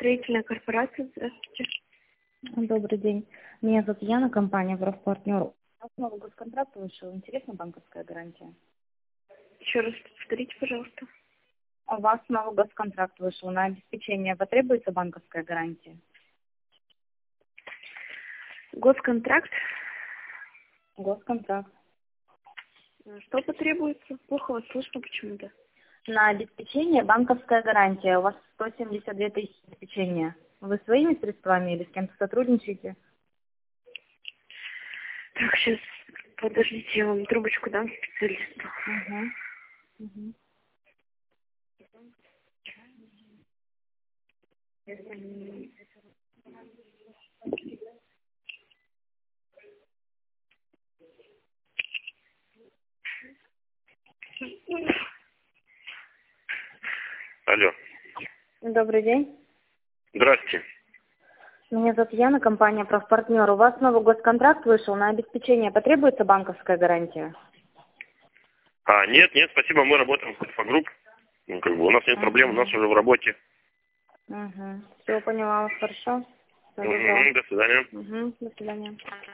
Строительная корпорация, здравствуйте. Добрый день. Меня зовут Яна, компания «Профпартнер». У нас новый госконтракт вышел. Интересна банковская гарантия? Еще раз повторите, пожалуйста. У вас новый госконтракт вышел. На обеспечение потребуется банковская гарантия? Госконтракт. Госконтракт. Что потребуется? Плохо вас слышно почему-то. На обеспечение банковская гарантия. У вас 172 тысячи обеспечения. Вы своими средствами или с кем-то сотрудничаете? Так, сейчас, подождите, я вам трубочку дам специалисту. Угу. Алло. Добрый день. Здрасте. Меня зовут Яна, компания «Профпартнер». У вас новый госконтракт вышел. На обеспечение потребуется банковская гарантия? Нет, спасибо, мы работаем в Альфа-групп. У нас нет проблем, у нас уже в работе. Все, поняла вас, хорошо. Всего доброго. До свидания. До свидания.